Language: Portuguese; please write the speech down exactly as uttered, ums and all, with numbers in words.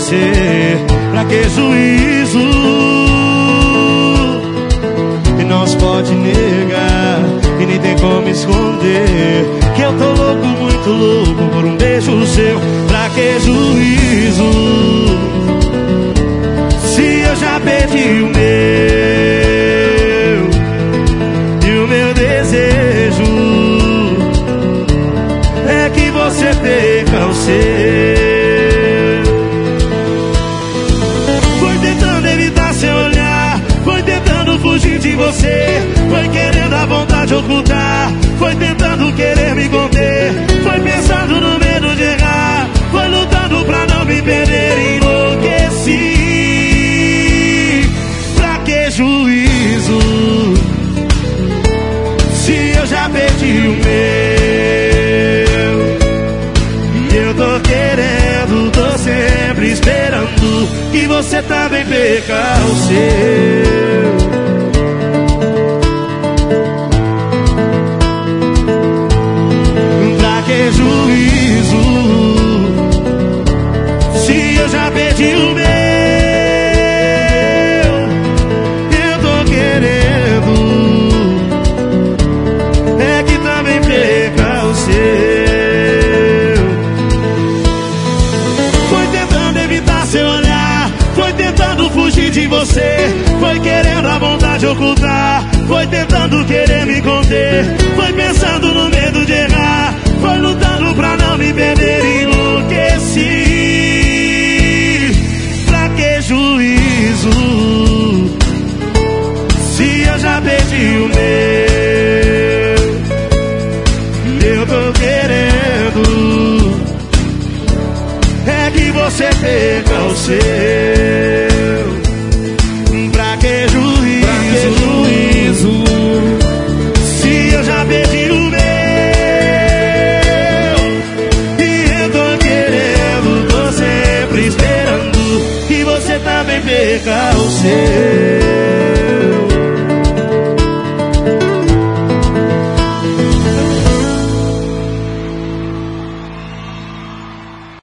você. Pra que juízo? E não se pode negar, e nem tem como esconder que eu tô louco, muito louco por um beijo seu. Pra que juízo? Se eu já perdi o meu, e o meu desejo é que você perca o seu. Foi tentando evitar seu olhar, foi tentando fugir de você, foi querendo a vontade ocultar, foi tentando querer me conter, foi pensando no medo de errar, foi lutando pra não me perder. Enlouqueci. Pra que juízo? Se eu já perdi o meu, e eu tô querendo, tô sempre esperando que você também perca o seu. Pra que juízo? Se eu já perdi o meu, eu tô querendo é que também perca o seu. Foi tentando evitar seu olhar, foi tentando fugir de você, foi querendo a vontade ocultar, foi tentando querer me conter, foi pensando no medo de errar, foi lutando pra não me perder. Enlouqueci. Pra que juízo? Se eu já perdi o meu, eu tô querendo é que você perca o seu. Pra que juízo? Pra que juízo? Se eu já perdi o meu, e eu tô querendo, tô sempre esperando que você também perca o seu.